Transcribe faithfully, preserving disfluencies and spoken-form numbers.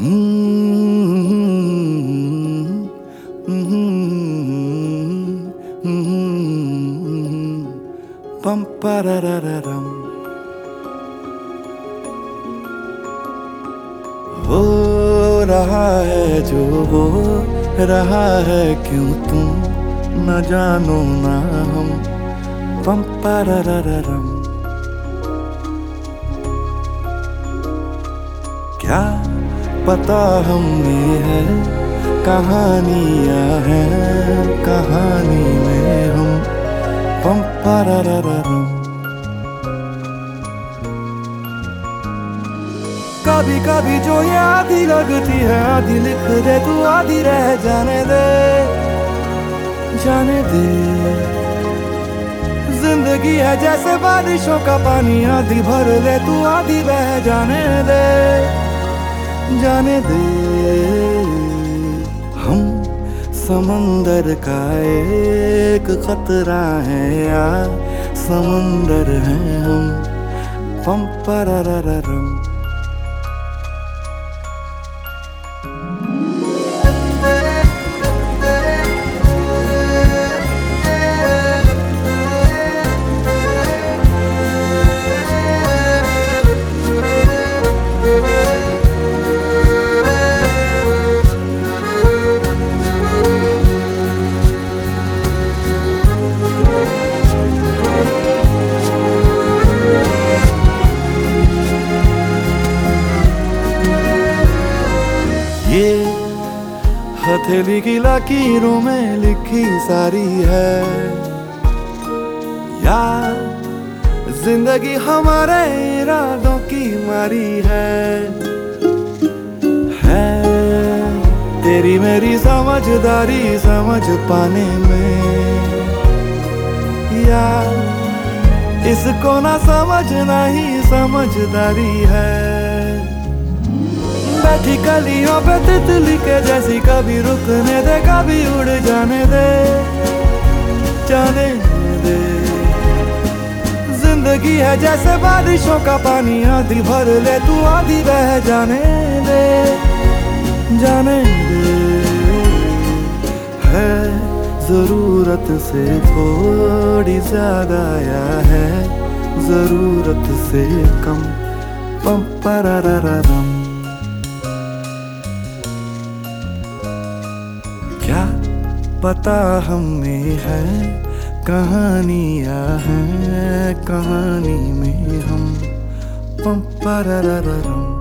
पम पररररम हो रहा है जो हो रहा है, क्यों तुम न जानो ना हम। पम पररररम क्या पता हम में है कहानियां हैं, कहानी में हम। पम पररररम कभी कभी जो ये आधी लगती है, आधी लिख दे तू, आधी रह जाने दे, जाने दे। जिंदगी है जैसे बारिशों का पानी, आधी भर ले तू, आधी बह जाने दे, जाने दे। हम समंदर का एक खतरा है या समंदर हैं हम। पम पररररम ये हथेली की लकीरों में लिखी सारी है, या जिंदगी हमारे इरादों की मारी है। है तेरी मेरी समझदारी समझ पाने में, या इसको ना समझना ही समझदारी है। बैठी कलियों पे तितली के जैसी, कभी रुकने दे कभी उड़ जाने दे, जाने दे। जिंदगी है जैसे बारिशों का पानी, आधी भर ले तू, आधी बह जाने दे, जाने दे। है जरूरत से थोड़ी ज्यादा या है जरूरत से कम। पम पररररम क्या पता हम में है कहानियां हैं, कहानी में हम। पम पररररम